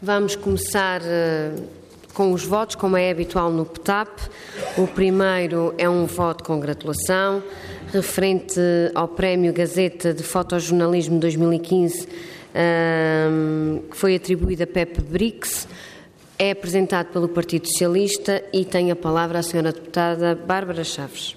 Vamos começar com os votos, como é habitual no PTAP. O primeiro é um voto de congratulação, referente ao Prémio Gazeta de Fotojornalismo 2015, que foi atribuído a Pepe Brix. É apresentado pelo Partido Socialista e tem a palavra a Sra. Deputada Bárbara Chaves.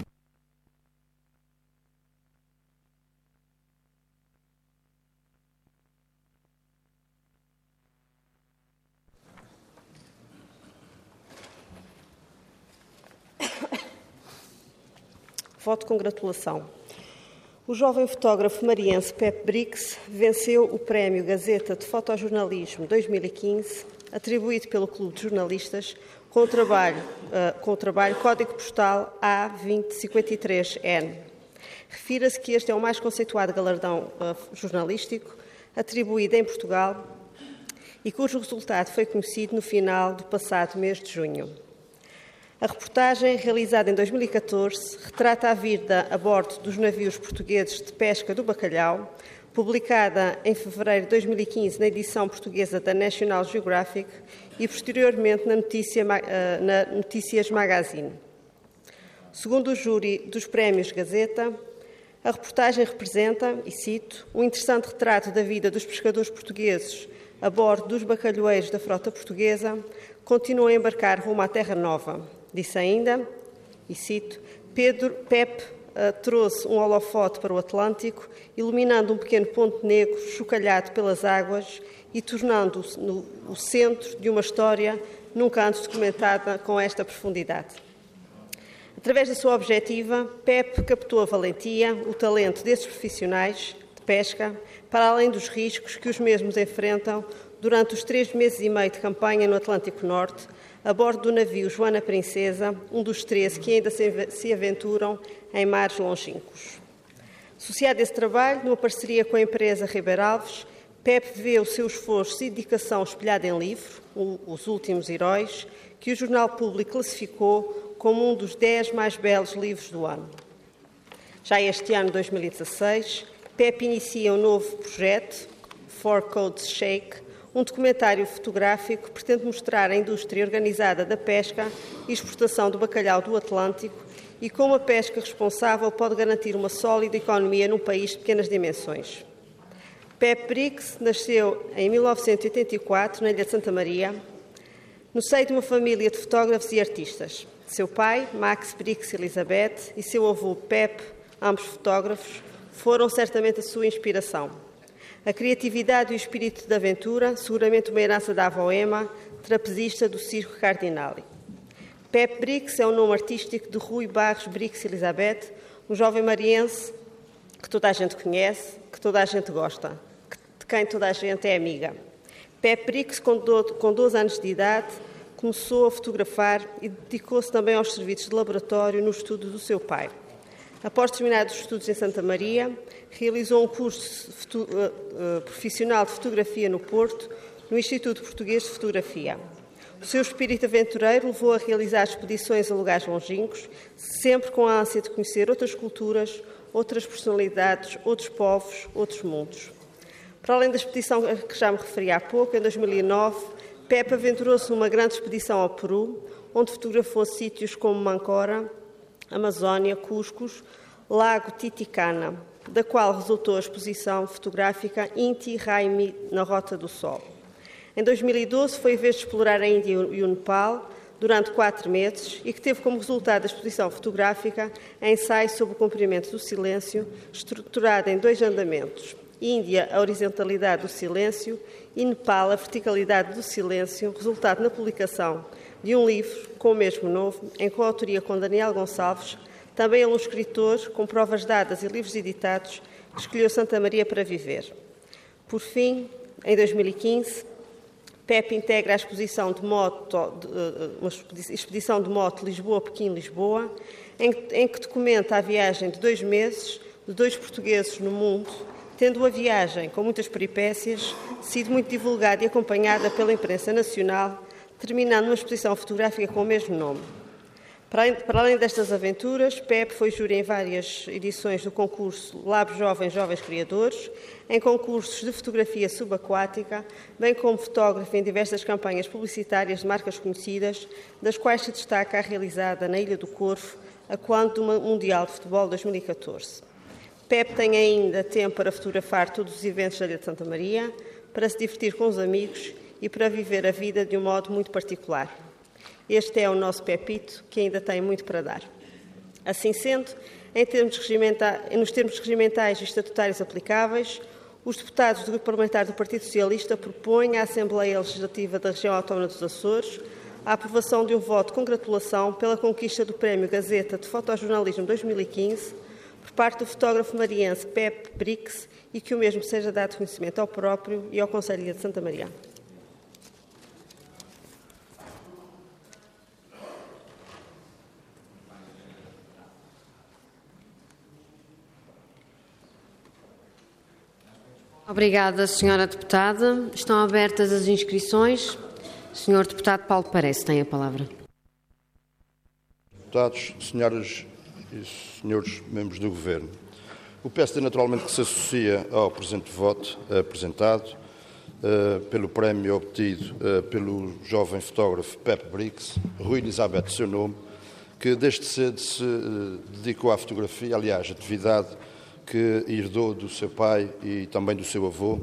Voto de congratulação. O jovem fotógrafo mariense Pepe Brix venceu o Prémio Gazeta de Fotojornalismo 2015, atribuído pelo Clube de Jornalistas, com o trabalho Código Postal A2053N. Refira-se que este é o mais conceituado galardão jornalístico atribuído em Portugal e cujo resultado foi conhecido no final do passado mês de junho. A reportagem, realizada em 2014, retrata a vida a bordo dos navios portugueses de pesca do bacalhau, publicada em fevereiro de 2015 na edição portuguesa da National Geographic e, posteriormente, na Notícias Magazine. Segundo o júri dos Prémios Gazeta, a reportagem representa, e cito, um interessante retrato da vida dos pescadores portugueses a bordo dos bacalhoeiros da frota portuguesa, continuam a embarcar rumo à Terra Nova. Disse ainda, e cito, Pepe trouxe um holofote para o Atlântico, iluminando um pequeno ponto negro chocalhado pelas águas e tornando-se o centro de uma história nunca antes documentada com esta profundidade. Através da sua objetiva, Pepe captou a valentia, o talento desses profissionais de pesca, para além dos riscos que os mesmos enfrentam durante os 3 meses e meio de campanha no Atlântico Norte, a bordo do navio Joana Princesa, um dos 13 que ainda se aventuram em mares longínquos. Associado a esse trabalho, numa parceria com a empresa Ribeiro Alves, Pepe vê o seu esforço e dedicação espelhado em livro, Os Últimos Heróis, que o Jornal Público classificou como um dos 10 mais belos livros do ano. Já este ano, 2016, Pepe inicia um novo projeto, Four Codes Shake, um documentário fotográfico que pretende mostrar a indústria organizada da pesca e exportação do bacalhau do Atlântico e como a pesca responsável pode garantir uma sólida economia num país de pequenas dimensões. Pepe Brix nasceu em 1984, na Ilha de Santa Maria, no seio de uma família de fotógrafos e artistas. Seu pai, Max Brix Elizabeth, e seu avô, Pepe, ambos fotógrafos, foram certamente a sua inspiração. A criatividade e o espírito de aventura, seguramente uma herança da avó Emma, trapezista do Circo Cardinali. Pepe Brix é o nome artístico de Rui Barros Brix Elizabeth, um jovem mariense que toda a gente conhece, que toda a gente gosta, de quem toda a gente é amiga. Pepe Brix, com 12 anos de idade, começou a fotografar e dedicou-se também aos serviços de laboratório no estudo do seu pai. Após terminar os estudos em Santa Maria, realizou um curso profissional de fotografia no Porto, no Instituto Português de Fotografia. O seu espírito aventureiro levou a realizar expedições a lugares longínquos, sempre com a ânsia de conhecer outras culturas, outras personalidades, outros povos, outros mundos. Para além da expedição a que já me referi há pouco, em 2009, Pepe aventurou-se numa grande expedição ao Peru, onde fotografou sítios como Mancora, Amazónia, Cuscos, Lago Titicana, da qual resultou a exposição fotográfica Inti Raimi na Rota do Sol. Em 2012 foi a vez de explorar a Índia e o Nepal durante 4 meses e que teve como resultado a exposição fotográfica ensaio sobre o comprimento do silêncio, estruturada em 2 andamentos. Índia, a horizontalidade do silêncio, e Nepal, a verticalidade do silêncio, resultado na publicação de um livro com o mesmo nome, em coautoria com Daniel Gonçalves, também ele um escritor com provas dadas e livros editados, que escolheu Santa Maria para viver. Por fim, em 2015, Pepe integra a exposição de moto, uma expedição de moto Lisboa-Pequim-Lisboa, em que documenta a viagem de 2 meses de 2 portugueses no mundo, tendo a viagem, com muitas peripécias, sido muito divulgada e acompanhada pela imprensa nacional, terminando numa exposição fotográfica com o mesmo nome. Para além destas aventuras, Pepe foi júri em várias edições do concurso Lab Jovens Jovens Criadores, em concursos de fotografia subaquática, bem como fotógrafo em diversas campanhas publicitárias de marcas conhecidas, das quais se destaca a realizada na Ilha do Corvo, a quando do Mundial de Futebol 2014. Pepe tem ainda tempo para fotografar todos os eventos da Ilha de Santa Maria, para se divertir com os amigos e para viver a vida de um modo muito particular. Este é o nosso Pepito, que ainda tem muito para dar. Assim sendo, nos termos regimentais e estatutários aplicáveis, os deputados do Grupo Parlamentar do Partido Socialista propõem à Assembleia Legislativa da Região Autónoma dos Açores a aprovação de um voto de congratulação pela conquista do Prémio Gazeta de Fotojornalismo 2015 por parte do fotógrafo mariense Pepe Brix e que o mesmo seja dado conhecimento ao próprio e ao Conselho de Santa Maria. Obrigada, Sra. Deputada. Estão abertas as inscrições. Sr. Deputado Paulo Parece tem a palavra. Deputados, senhoras e senhores membros do Governo, o PSD naturalmente que se associa ao presente voto apresentado pelo prémio obtido pelo jovem fotógrafo Pepe Brix, Rui Elizabeth, seu nome, que desde cedo se dedicou à fotografia, aliás, atividade que herdou do seu pai e também do seu avô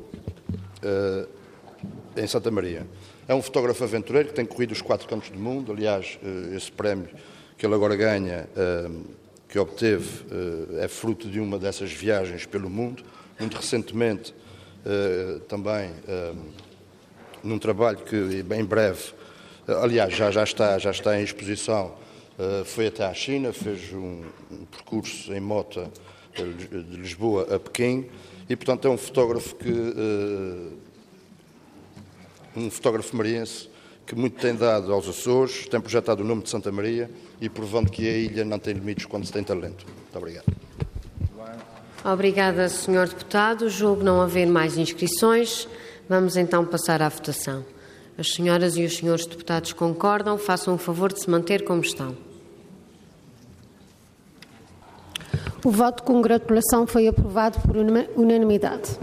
em Santa Maria. É um fotógrafo aventureiro que tem corrido os 4 cantos do mundo. Aliás, esse prémio que ele agora ganha, que obteve, é fruto de uma dessas viagens pelo mundo. Muito recentemente, também, num trabalho que em breve, aliás, já está em exposição, foi até à China, fez um percurso em moto de Lisboa a Pequim e, portanto, é um fotógrafo mariense que muito tem dado aos Açores, tem projetado o nome de Santa Maria e provando que a ilha não tem limites quando se tem talento. Muito obrigado. Obrigada, Sr. Deputado. Julgo não haver mais inscrições. Vamos então passar à votação. As senhoras e os senhores deputados concordam. Façam o favor de se manter como estão. O voto de congratulação foi aprovado por unanimidade.